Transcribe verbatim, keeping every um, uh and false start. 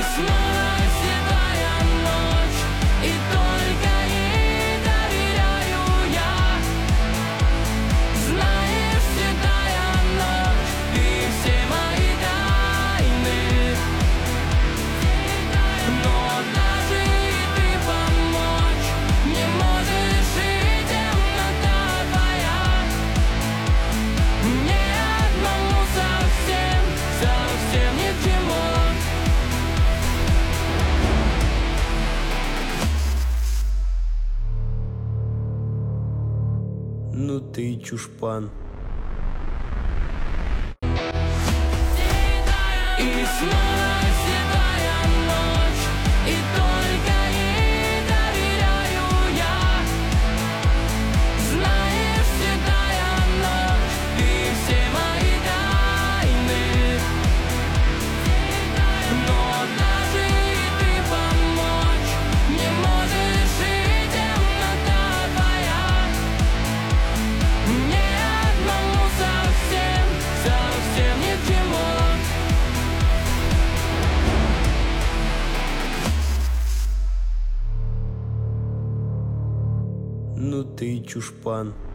снова седая ночь, и только ей доверяю я. Знаешь, седая ночь, ты все мои тайны, но даже и ты помочь не можешь, и темнота твоя мне одному совсем, совсем ни к чему. Ну ты и чушпан. И снова седая ночь, и только ей доверяю я. Знаешь, седая ночь, ты все мои тайны, но даже и ты помочь не можешь, и темнота твоя мне одному совсем, совсем ни к чему. Ну ты и чушпан.